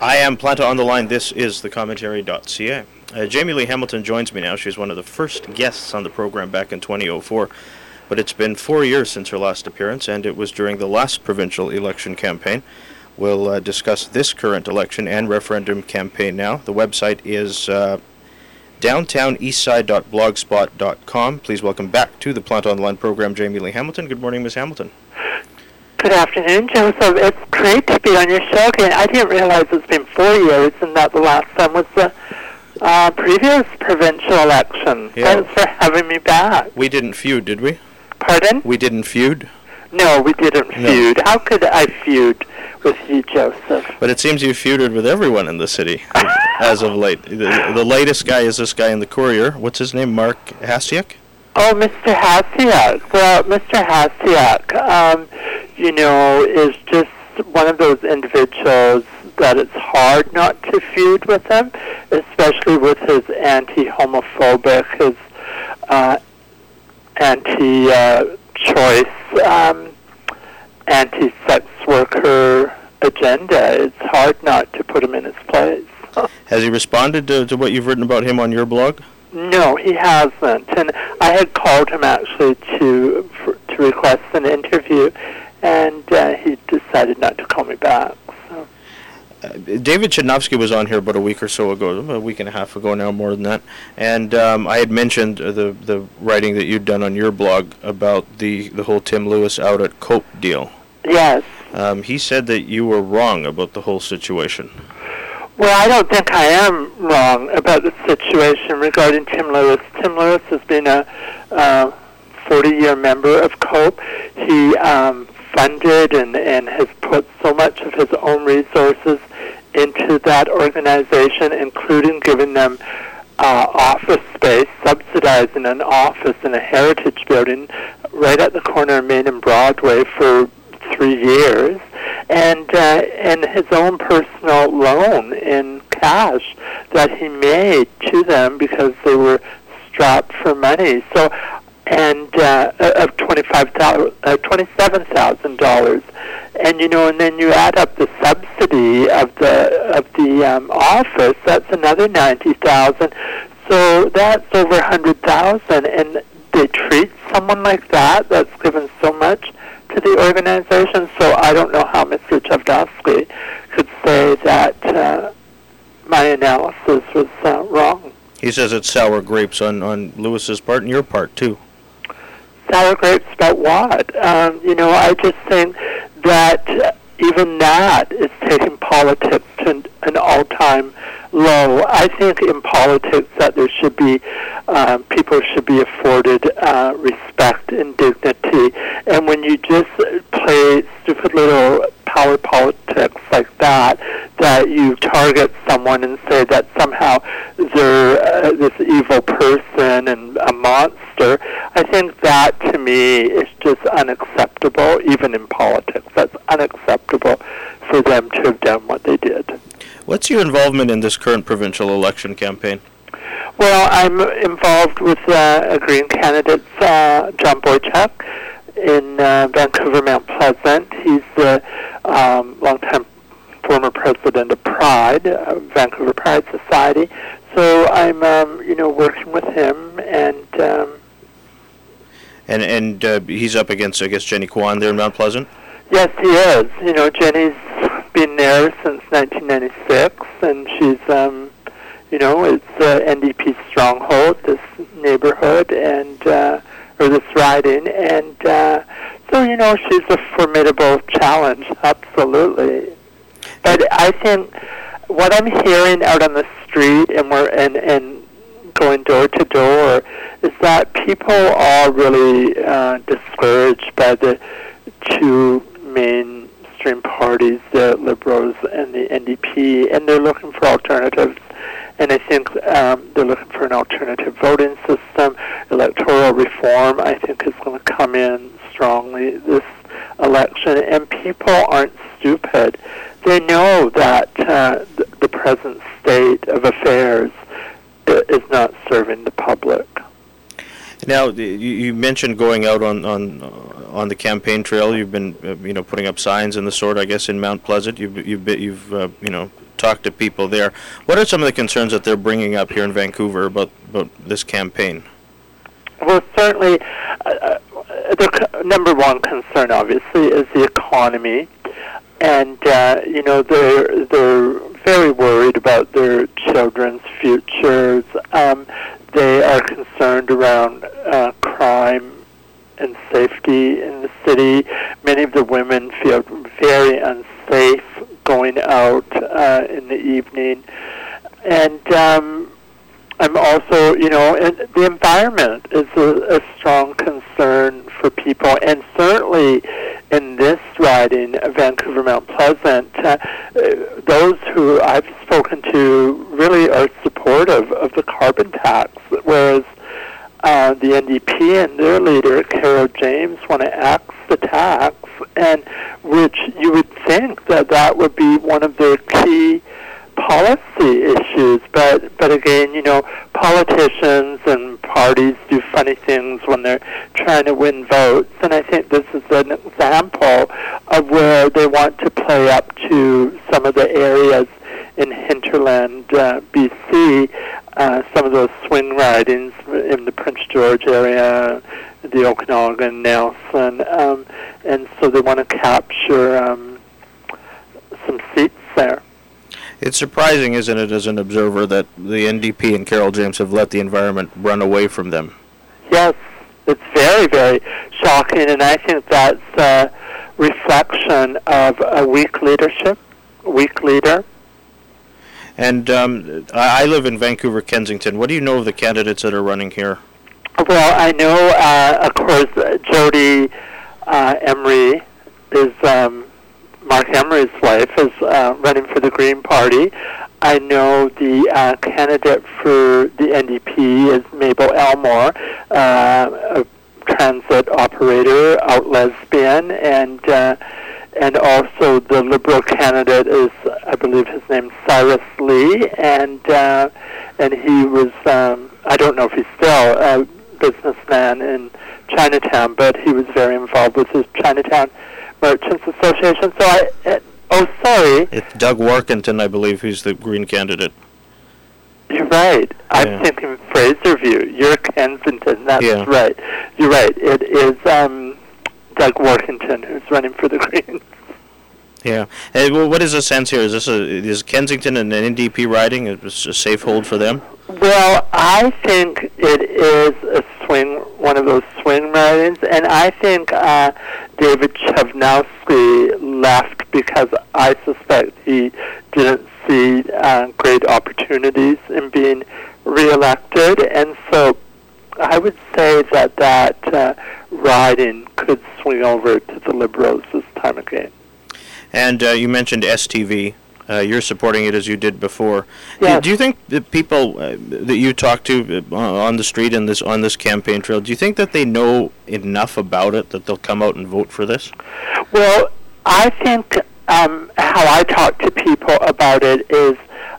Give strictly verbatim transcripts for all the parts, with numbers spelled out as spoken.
I am Planta on the line. This is the commentary dot c a. Uh, Jamie Lee Hamilton joins me now. She's one of the first guests on the program back in twenty oh four. But it's been four years since her last appearance, and it was during the last provincial election campaign. We'll uh, discuss this current election and referendum campaign now. The website is uh, downtown eastside dot blogspot dot com. Please welcome back to the Planta on the Line program, Jamie Lee Hamilton. Good morning, Miz Hamilton. Good afternoon, Joseph. It's great to be on your show again. I didn't realize it's been four years and that the last time was the uh, previous provincial election. Yeah. Thanks for having me back. We didn't feud, did we? Pardon? We didn't feud? No, we didn't No. feud. How could I feud with you, Joseph? But it seems you've feuded with everyone in the city as of late. The, the latest guy is this guy in the Courier. What's his name? Mark Hasiak? Oh, Mister Hasiak. Well, Mister Hasiak, um, you know, is just one of those individuals that it's hard not to feud with him, especially with his anti-homophobic, his uh, anti-choice, um, anti-sex worker agenda. It's hard not to put him in his place. Has he responded to, to what you've written about him on your blog? No, he hasn't. And I had called him actually to for, to request an interview, and uh, he decided not to call me back. So. Uh, David Chudnovsky was on here about a week or so ago, a week and a half ago now, more than that. And um, I had mentioned uh, the the writing that you'd done on your blog about the, the whole Tim Lewis out at Cope deal. Yes. Um, he said that you were wrong about the whole situation. Well, I don't think I am wrong about the situation regarding Tim Lewis. Tim Lewis has been a uh, forty-year member of COPE. He um, funded and, and has put so much of his own resources into that organization, including giving them uh, office space, subsidizing an office in a heritage building right at the corner of Main and Broadway for three years. And uh, and his own personal loan in cash that he made to them because they were strapped for money. So, and uh, of twenty-five thousand, uh, twenty-seven thousand dollars, and you know, and then you add up the subsidy of the of the um, office. That's another ninety thousand. So that's over a hundred thousand, and they treat someone like that that's given so much to the organization, so I don't know how Mister Chudnovsky could say that uh, my analysis was uh, wrong. He says it's sour grapes on, on Lewis's part and your part, too. Sour grapes about what? Um, you know, I just think that uh, even that is taking politics to an all-time low. I think in politics that there should be, um, people should be afforded uh, respect and dignity. And when you just play stupid little power politics like that, that you target someone and say that somehow they're uh, this evil person and a monster, I think that to me is just unacceptable, even in politics. That's unacceptable for them to have done what they did. What's your involvement in this current provincial election campaign? Well, I'm involved with uh, a Green candidate, uh, John Boychuk, in uh, Vancouver Mount Pleasant. He's the um, longtime former president of Pride, uh, Vancouver Pride Society. So I'm, um, you know, working with him, and um, and and uh, he's up against, I guess, Jenny Kwan there in Mount Pleasant. Yes, he is. You know, Jenny's been there since nineteen ninety-six, and she's, um, you know, it's uh, N D P stronghold, this neighborhood, and uh, or this riding, and uh, so, you know, she's a formidable challenge, absolutely. But I think what I'm hearing out on the street and we're and and going door to door is that people are really uh, discouraged by the two mainstream parties, the Liberals and the N D P, and they're looking for alternatives. And I think um, they're looking for an alternative voting system. Electoral reform, I think, is going to come in strongly this election. And people aren't stupid. They know that uh, the present state of affairs is not serving the public. Now, you, you mentioned going out on on uh, on the campaign trail. You've been, uh, you know, putting up signs and the sort. I guess in Mount Pleasant, you've you've been, you've uh, you know talk to people there. What are some of the concerns that they're bringing up here in Vancouver about, about this campaign? Well, certainly, uh, the c- number one concern, obviously, is the economy. And, uh, you know, they're, they're very worried about their children's futures. Um, they are concerned around uh, crime and safety in the city. Many of the women feel very unsafe going out uh, in the evening. And um, I'm also, you know, and the environment is a, a strong concern for people. And certainly in this riding, Vancouver Mount Pleasant, uh, those who I've spoken to really are supportive of the carbon tax, whereas Uh, the N D P and their leader, Carol James, want to axe the tax, and which you would think that that would be one of their key policy issues. But, but again, you know, politicians and parties do funny things when they're trying to win votes, and I think this is an example of where they want to play up to some of the areas in hinterland uh, B C, uh, some of those swing ridings in the Prince George area, the Okanagan, Nelson, um, and so they want to capture um, some seats there. It's surprising, isn't it, as an observer, that the N D P and Carol James have let the environment run away from them? Yes, it's very, very shocking, and I think that's a reflection of a weak leadership, weak leader. And um, I live in Vancouver, Kensington. What do you know of the candidates that are running here? Well, I know, uh, of course, uh, Jody uh, Emery is, um, Mark Emery's wife, is uh, running for the Green Party. I know the uh, candidate for the N D P is Mabel Elmore, uh, a transit operator, out lesbian, and uh, and also the Liberal candidate is, I believe his name's Cyrus Lee, and uh, and he was, um, I don't know if he's still a businessman in Chinatown, but he was very involved with his Chinatown Merchants Association. So I, uh, oh, sorry. It's Doug Warkentin, I believe, who's the Green candidate. You're right. Yeah. I'm thinking Fraserview. You're Kensington. That's Yeah. right. You're right. It is um, Doug Warkentin who's running for the Greens. Yeah. Hey, well, what is the sense here? Is this a is Kensington an N D P riding? Is this a safe hold for them? Well, I think it is a swing, one of those swing ridings, and I think uh, David Chavnowski left because I suspect he didn't see uh, great opportunities in being reelected, and so I would say that that uh, riding could swing over to the Liberals this time again. And uh, you mentioned S T V. Uh, you're supporting it as you did before. Yes. Do, do you think the people uh, that you talk to uh, on the street and this on this campaign trail, do you think that they know enough about it that they'll come out and vote for this? Well, I think um, how I talk to people about it is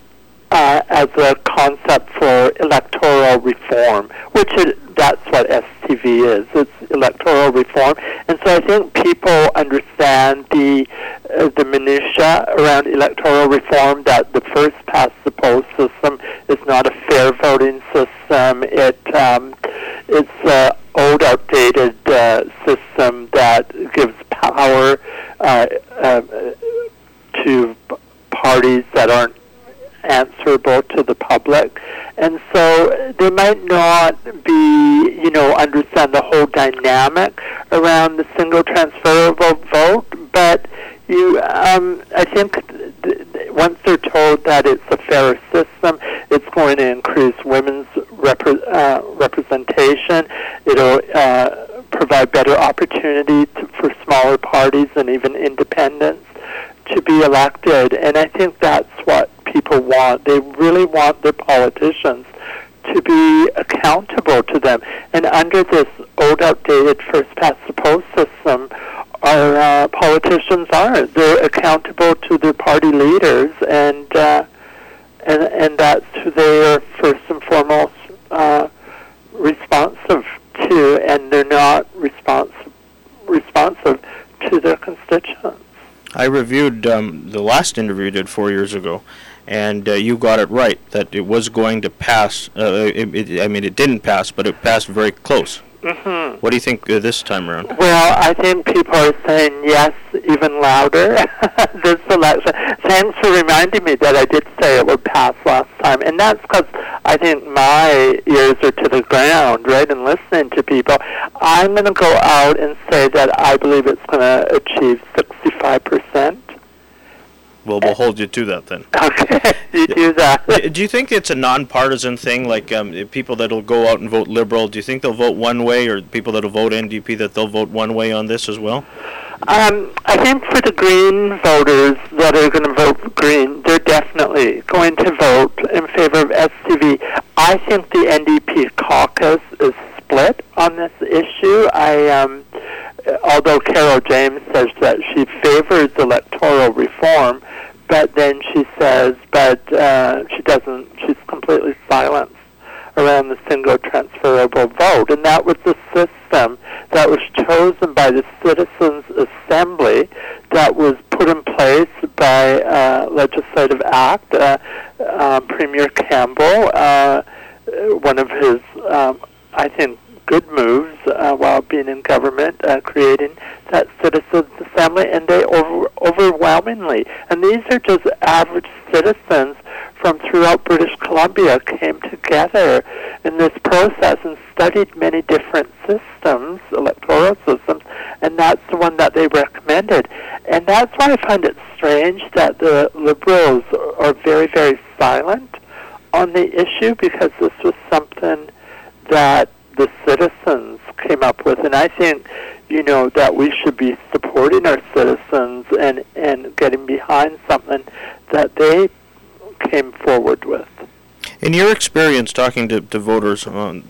uh, as a concept for electoral reform, which it, that's what S T V is. It's electoral reform, and so I think people understand the uh, the minutia around electoral reform. That the first past the post system is not a fair voting system. It um, it's an old, outdated uh, system that gives power uh, uh, to parties that aren't answerable to the public, and so they might not be, you know, understand the whole dynamic around the single transferable vote, but you, um, I think th- th- once they're told that it's a fairer system, it's going to increase women's repre- uh, representation, it'll uh, provide better opportunity to, for smaller parties and even independents to be elected, and I think that's what people want. They really want their politicians to be accountable to them. And under this old, outdated first-past-the-post system, our uh, politicians aren't. They're accountable to their party leaders, and uh, and and that's who they are first and foremost uh, responsive to, and they're not responsive responsive to their constituents. I reviewed um, the last interview you did four years ago, and uh, you got it right that it was going to pass. Uh, it, it, I mean, it didn't pass, but it passed very close. Mm-hmm. What do you think uh, this time around? Well, I think people are saying yes even louder this election. Thanks for reminding me that I did say it would pass last time. And that's because I think my ears are to the ground, right, and listening to people. I'm going to go out and say that I believe it's going to achieve sixty-five percent. Well, we'll hold you to that then. Okay, you do that. Do you think it's a nonpartisan thing, like um, people that'll go out and vote Liberal, do you think they'll vote one way, or people that'll vote N D P that they'll vote one way on this as well? Um, I think for the Green voters that are going to vote Green, they're definitely going to vote in favor of S C V. I think the N D P caucus is split on this issue. I, um, although Carol James says that she favors electoral reform, but then she says, but uh, she doesn't, she's completely silenced around the single transferable vote. And that was the system that was chosen by the Citizens Assembly that was put in place by uh, legislative act. Uh, uh, Premier Campbell, uh, one of his, um, I think, good moves uh, while being in government, uh, creating that Citizens Assembly, and they over, overwhelmingly, and these are just average citizens from throughout British Columbia, came together in this process and studied many different systems, electoral systems, and that's the one that they recommended. And that's why I find it strange that the Liberals are very, very silent on the issue, because this was something that the citizens came up with. And I think, you know, that we should be supporting our citizens and, and getting behind something that they came forward with. In your experience talking to, to voters on,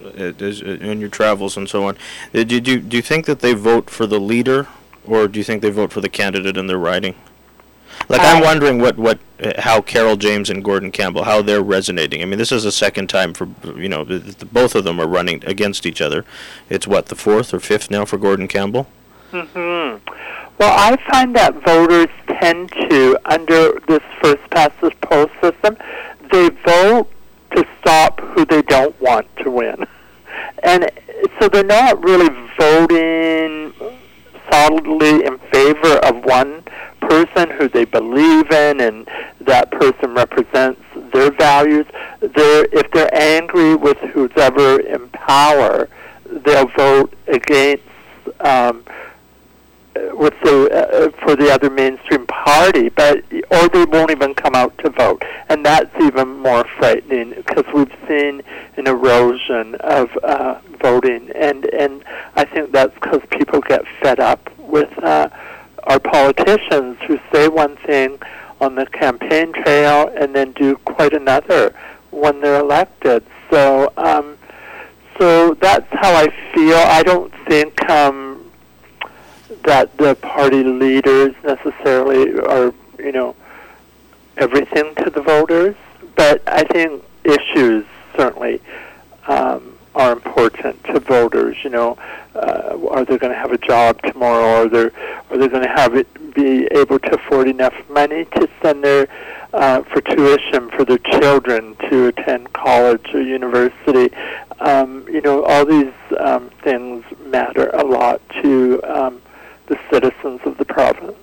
in your travels and so on, do you, do you think that they vote for the leader, or do you think they vote for the candidate in their riding? Like, I'm wondering what, what, uh, how Carol James and Gordon Campbell, how they're resonating. I mean, this is the second time for, you know, the, the, both of them are running against each other. It's, what, the fourth or fifth now for Gordon Campbell? Mm-hmm. Well, I find that voters tend to, under this first past the post system, they vote to stop who they don't want to win. And so they're not really voting solidly in favor of one person who they believe in, and that person represents their values. They're, if they're angry with who's ever in power, they'll vote against um, with the uh, for the other mainstream party, but or they won't even come out to vote, and that's even more frightening, because we've seen an erosion of uh, voting, and and I think that's because people get fed up with uh, our politicians who say one thing on the campaign trail and then do quite another when they're elected. So, um, so that's how I feel. I don't think um, that the party leaders necessarily are, you know, everything to the voters, but I think issues certainly um, are important to voters. You know, uh, are they going to have a job tomorrow? Are they are they going to have it be able to afford enough money to send their uh, for tuition for their children to attend college or university? Um, you know, all these um, things matter a lot to um, the citizens of the province.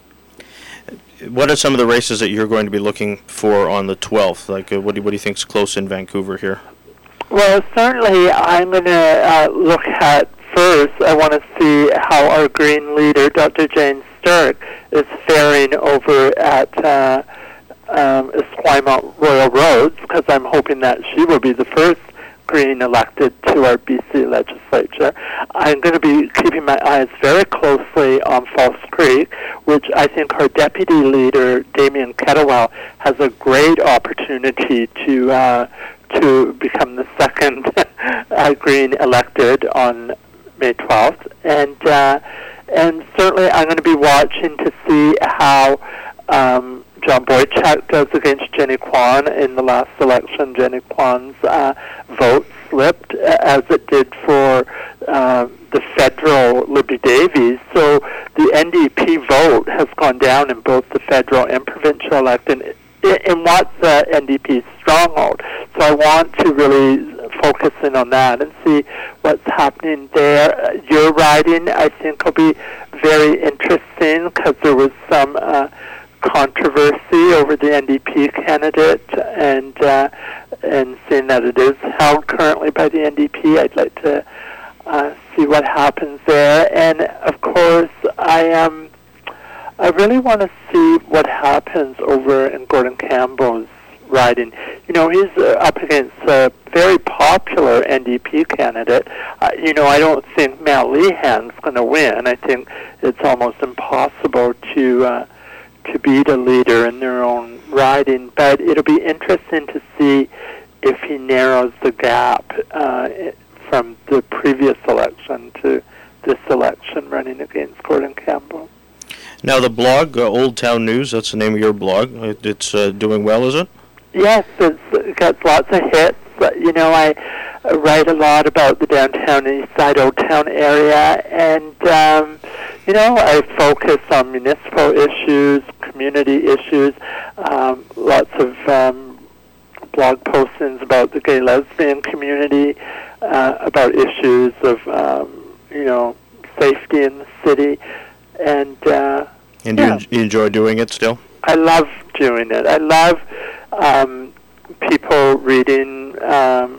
What are some of the races that you're going to be looking for on the twelfth? Like, uh, what do you, what do you think's close in Vancouver here? Well, certainly I'm going to uh, look at first, I want to see how our Green leader, Doctor Jane Sturrock, is faring over at uh, um, Esquimalt Royal Roads, because I'm hoping that she will be the first Green elected to our B C legislature. I'm going to be keeping my eyes very closely on False Creek, which I think our deputy leader, Damien Kettlewell, has a great opportunity to uh, to become the second uh, Green elected on May twelfth. And uh, and certainly I'm going to be watching to see how um, John Boychuk does against Jenny Kwan in the last election. Jenny Kwan's uh, vote slipped, as it did for uh, the federal Liberty Davies. So the N D P vote has gone down in both the federal and provincial election in what's the N D P's stronghold. So I want to really focus in on that and see what's happening there. Your riding, I think, will be very interesting because there was some uh, controversy over the N D P candidate, and uh, and seeing that it is held currently by the N D P, I'd like to uh, see what happens there. And of course, I am. I really want to see what happens over in Gordon Campbell's riding. You know, he's uh, up against a very popular N D P candidate. Uh, you know, I don't think Matt Lehan's going to win. I think it's almost impossible to uh, to beat a leader in their own riding. But it'll be interesting to see if he narrows the gap uh, from the previous election to this election running against Gordon Campbell. Now, the blog, uh, Old Town News, that's the name of your blog. It, it's uh, doing well, is it? Yes, it's, it got lots of hits. You know, I write a lot about the downtown East Side Old Town area, and, um, you know, I focus on municipal issues, community issues, um, lots of um, blog postings about the gay lesbian community, uh, about issues of, um, you know, safety in the city. And uh, and yeah. you, you enjoy doing it still? I love doing it. I love um, people reading um,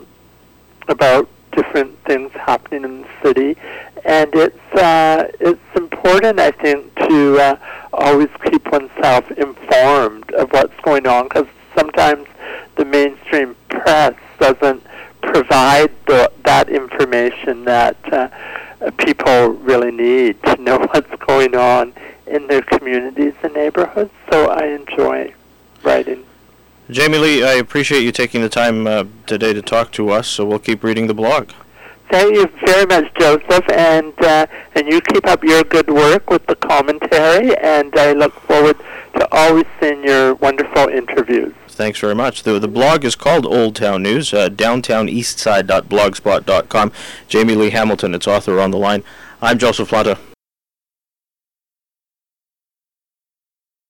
about different things happening in the city, and it's uh, it's important, I think, to uh, always keep oneself informed of what's going on, because sometimes the mainstream press doesn't provide the, that information that uh, people really need to know what's going on in their communities and neighborhoods. So I enjoy writing. Jamie Lee, I appreciate you taking the time uh, today to talk to us, so we'll keep reading the blog. Thank you very much, Joseph, and uh, and you keep up your good work with the commentary, and I look forward to always seeing your wonderful interviews. Thanks very much. The, the blog is called Old Town News, uh, downtown east side dot blogspot dot com. Jamie Lee Hamilton, its author, on the line. I'm Joseph Planta.